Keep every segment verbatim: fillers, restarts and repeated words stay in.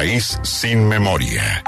país sin memoria.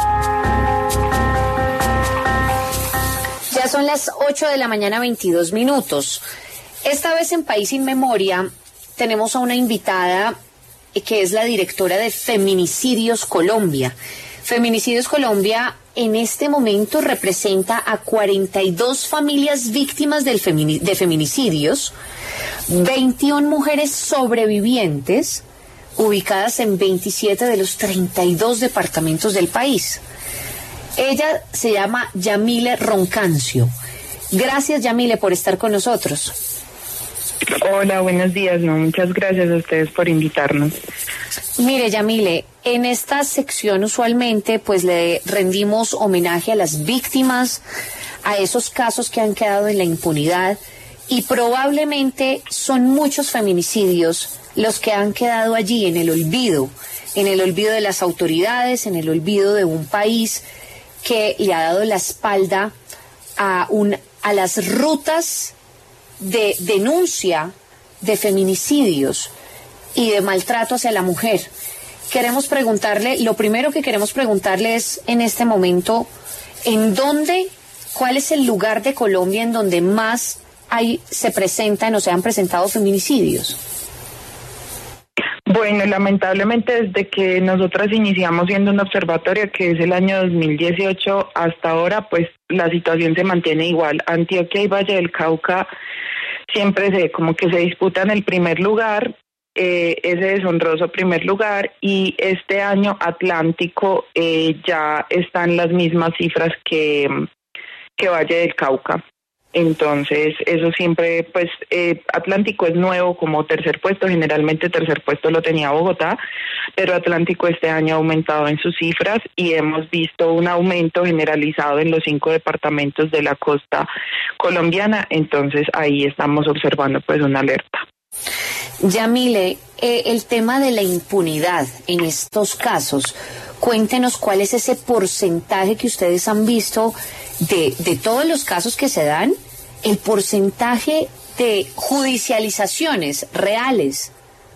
Ya son las ocho de la mañana, veintidós minutos. Esta vez en País sin Memoria tenemos a una invitada que es la directora de Feminicidios Colombia. Feminicidios Colombia en este momento representa a cuarenta y dos familias víctimas del femini- de feminicidios, veintiuna mujeres sobrevivientes, ubicadas en veintisiete de los treinta y dos departamentos del país. Ella se llama Yamile Roncancio. Gracias, Yamile, por estar con nosotros. Hola, buenos días. No, muchas gracias a ustedes por invitarnos. Mire, Yamile, en esta sección usualmente pues le rendimos homenaje a las víctimas, a esos casos que han quedado en la impunidad, y probablemente son muchos feminicidios los que han quedado allí en el olvido, en el olvido de las autoridades, en el olvido de un país que le ha dado la espalda a, un, a las rutas de denuncia de feminicidios y de maltrato hacia la mujer. Queremos preguntarle, lo primero que queremos preguntarle es en este momento, ¿en dónde, cuál es el lugar de Colombia en donde más hay, se presentan o se han presentado feminicidios? Bueno, lamentablemente desde que nosotras iniciamos siendo un observatorio, que es el año dos mil dieciocho, hasta ahora, pues la situación se mantiene igual. Antioquia y Valle del Cauca siempre se como que se disputan el primer lugar, eh, ese deshonroso primer lugar, y este año Atlántico eh, ya está en las mismas cifras que, que Valle del Cauca. Entonces, eso siempre, pues, eh, Atlántico es nuevo como tercer puesto, generalmente tercer puesto lo tenía Bogotá, pero Atlántico este año ha aumentado en sus cifras y hemos visto un aumento generalizado en los cinco departamentos de la costa colombiana, entonces ahí estamos observando pues una alerta. Yamile, eh, el tema de la impunidad en estos casos, cuéntenos cuál es ese porcentaje que ustedes han visto de, de todos los casos que se dan, el porcentaje de judicializaciones reales.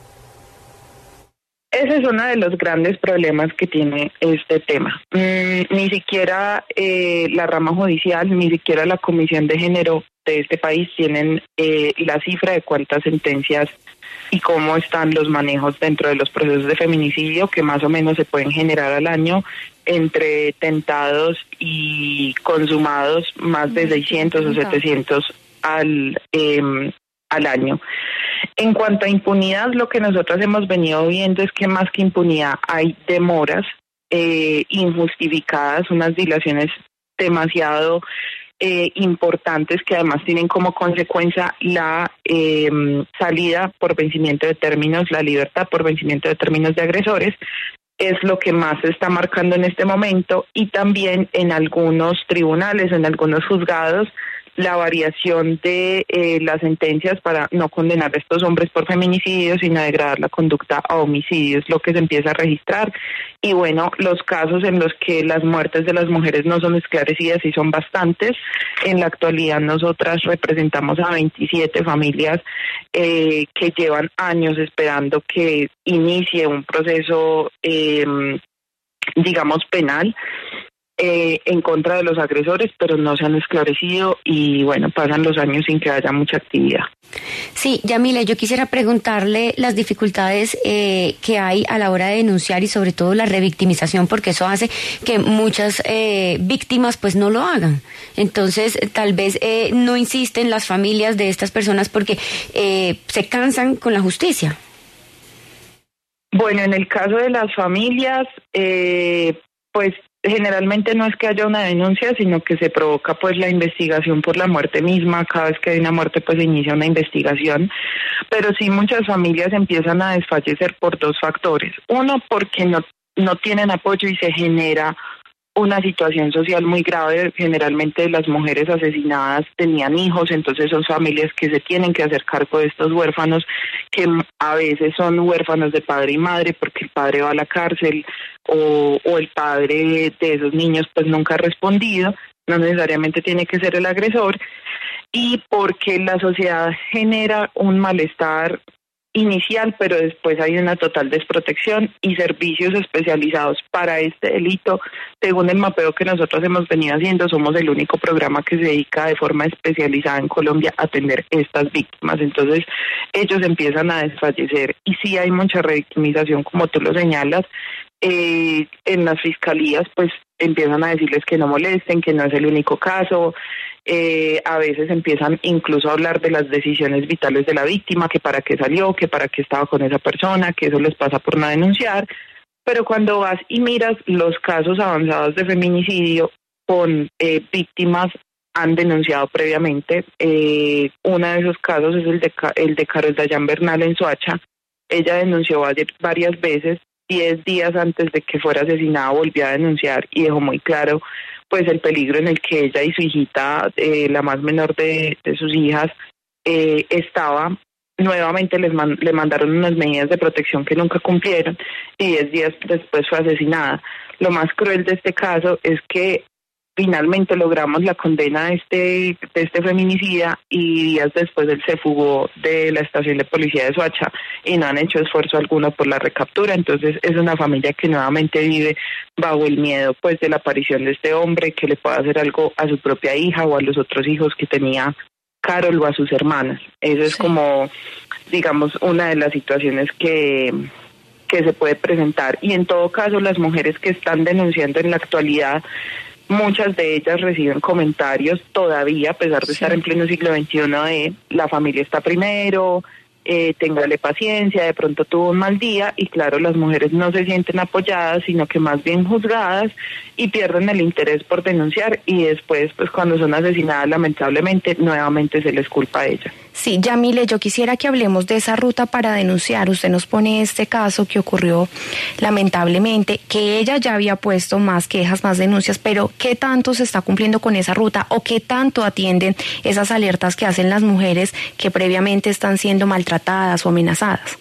Ese es uno de los grandes problemas que tiene este tema. Mm, ni siquiera eh, la rama judicial, ni siquiera la Comisión de Género de este país tienen eh, la cifra de cuántas sentencias y cómo están los manejos dentro de los procesos de feminicidio, que más o menos se pueden generar al año entre tentados y consumados, más de seiscientos o setecientos al, eh, al año. En cuanto a impunidad, lo que nosotros hemos venido viendo es que más que impunidad hay demoras eh, injustificadas, unas dilaciones demasiado Eh, importantes que además tienen como consecuencia la eh, salida por vencimiento de términos, la libertad por vencimiento de términos de agresores, es lo que más se está marcando en este momento, y también en algunos tribunales, en algunos juzgados, la variación de eh, las sentencias para no condenar a estos hombres por feminicidios, sino degradar la conducta a homicidios, lo que se empieza a registrar. Y bueno, los casos en los que las muertes de las mujeres no son esclarecidas y son bastantes. En la actualidad nosotras representamos a veintisiete familias eh, que llevan años esperando que inicie un proceso, eh, digamos, penal, Eh, en contra de los agresores, pero no se han esclarecido y bueno, pasan los años sin que haya mucha actividad. Sí, Yamile, yo quisiera preguntarle las dificultades eh, que hay a la hora de denunciar y sobre todo la revictimización, porque eso hace que muchas eh, víctimas pues no lo hagan. Entonces, tal vez eh, no insisten las familias de estas personas porque eh, se cansan con la justicia. Bueno, en el caso de las familias, eh, pues generalmente no es que haya una denuncia, sino que se provoca pues la investigación por la muerte misma. Cada vez que hay una muerte pues se inicia una investigación, pero sí muchas familias empiezan a desfallecer por dos factores. Uno, porque no, no tienen apoyo y se genera una situación social muy grave. Generalmente las mujeres asesinadas tenían hijos, entonces son familias que se tienen que hacer cargo de estos huérfanos, que a veces son huérfanos de padre y madre porque el padre va a la cárcel o, o el padre de esos niños pues nunca ha respondido, no necesariamente tiene que ser el agresor, y porque la sociedad genera un malestar inicial, pero después hay una total desprotección y servicios especializados para este delito. Según el mapeo que nosotros hemos venido haciendo, somos el único programa que se dedica de forma especializada en Colombia a atender estas víctimas. Entonces, ellos empiezan a desfallecer y sí hay mucha revictimización, como tú lo señalas. Eh, en las fiscalías, pues empiezan a decirles que no molesten, que no es el único caso. Eh, a veces empiezan incluso a hablar de las decisiones vitales de la víctima, que para qué salió, que para qué estaba con esa persona, que eso les pasa por no denunciar. Pero cuando vas y miras los casos avanzados de feminicidio con eh, víctimas han denunciado previamente, eh, uno de esos casos es el de, el de Carol Dayan Bernal en Soacha. Ella denunció varias veces. Diez días antes de que fuera asesinada volvió a denunciar y dejó muy claro pues el peligro en el que ella y su hijita, eh, la más menor de, de sus hijas, eh, estaba. Nuevamente les man, le mandaron unas medidas de protección que nunca cumplieron y diez días después fue asesinada. Lo más cruel de este caso es que finalmente logramos la condena de este, de este feminicida y días después él se fugó de la estación de policía de Soacha y no han hecho esfuerzo alguno por la recaptura. Entonces es una familia que nuevamente vive bajo el miedo pues de la aparición de este hombre que le pueda hacer algo a su propia hija o a los otros hijos que tenía Carol o a sus hermanas. Eso es sí. como, digamos, una de las situaciones que, que se puede presentar. Y en todo caso, las mujeres que están denunciando en la actualidad, muchas de ellas reciben comentarios todavía, a pesar de sí. estar en pleno siglo veintiuno, de la familia está primero, eh, téngale paciencia, de pronto tuvo un mal día, y claro, las mujeres no se sienten apoyadas, sino que más bien juzgadas, y pierden el interés por denunciar, y después, pues cuando son asesinadas, lamentablemente, nuevamente se les culpa a ellas. Sí, Yamile, yo quisiera que hablemos de esa ruta para denunciar. Usted nos pone este caso que ocurrió lamentablemente, que ella ya había puesto más quejas, más denuncias, pero ¿qué tanto se está cumpliendo con esa ruta o qué tanto atienden esas alertas que hacen las mujeres que previamente están siendo maltratadas o amenazadas?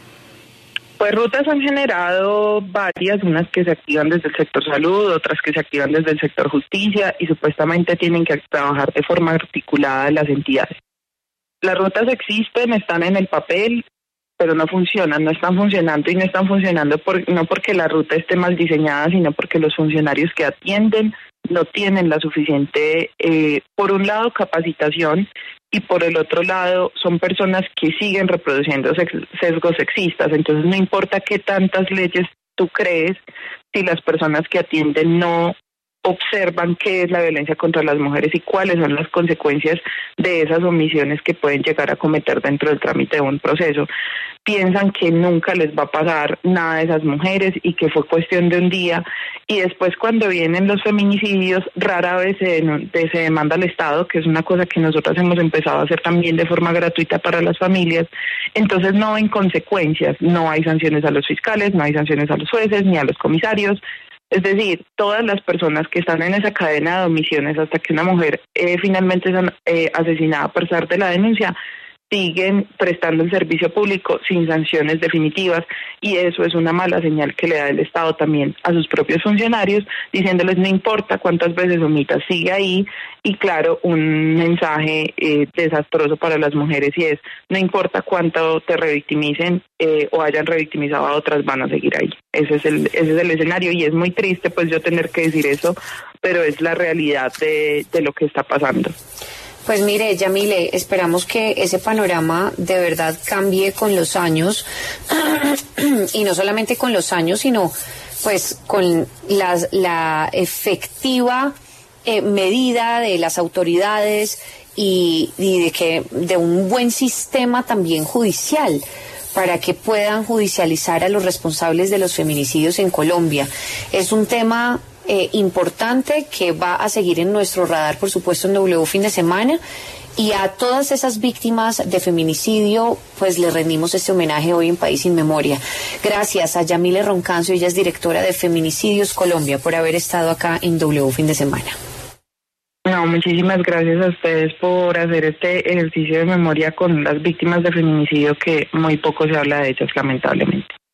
Pues rutas han generado varias, unas que se activan desde el sector salud, otras que se activan desde el sector justicia y supuestamente tienen que trabajar de forma articulada las entidades. Las rutas existen, están en el papel, pero no funcionan, no están funcionando y no están funcionando por, no porque la ruta esté mal diseñada, sino porque los funcionarios que atienden no tienen la suficiente, eh, por un lado, capacitación y por el otro lado son personas que siguen reproduciendo sesgos sexistas. Entonces no importa qué tantas leyes tú crees, si las personas que atienden no observan qué es la violencia contra las mujeres y cuáles son las consecuencias de esas omisiones que pueden llegar a cometer dentro del trámite de un proceso. Piensan que nunca les va a pasar nada a esas mujeres y que fue cuestión de un día, y después cuando vienen los feminicidios rara vez se, se demanda al Estado, que es una cosa que nosotros hemos empezado a hacer también de forma gratuita para las familias. Entonces no ven consecuencias, no hay sanciones a los fiscales, no hay sanciones a los jueces ni a los comisarios. Es decir, todas las personas que están en esa cadena de omisiones hasta que una mujer eh, finalmente es eh, asesinada a pesar de la denuncia, siguen prestando el servicio público sin sanciones definitivas, y eso es una mala señal que le da el Estado también a sus propios funcionarios, diciéndoles no importa cuántas veces omitas, sigue ahí. Y claro, un mensaje eh, desastroso para las mujeres, y es no importa cuánto te revictimicen eh, o hayan revictimizado a otras, van a seguir ahí. Ese es el ese es el escenario, y es muy triste pues yo tener que decir eso, pero es la realidad de, de lo que está pasando. Pues mire, Yamile, esperamos que ese panorama de verdad cambie con los años, y no solamente con los años, sino pues con las, la efectiva eh, medida de las autoridades y, y de que de un buen sistema también judicial, para que puedan judicializar a los responsables de los feminicidios en Colombia. Es un tema Eh, importante que va a seguir en nuestro radar, por supuesto, en W Fin de Semana, y a todas esas víctimas de feminicidio pues le rendimos este homenaje hoy en País Sin Memoria. Gracias a Yamile Roncancio, ella es directora de Feminicidios Colombia, por haber estado acá en W Fin de Semana. No, muchísimas gracias a ustedes por hacer este ejercicio de memoria con las víctimas de feminicidio, que muy poco se habla de ellas, lamentablemente.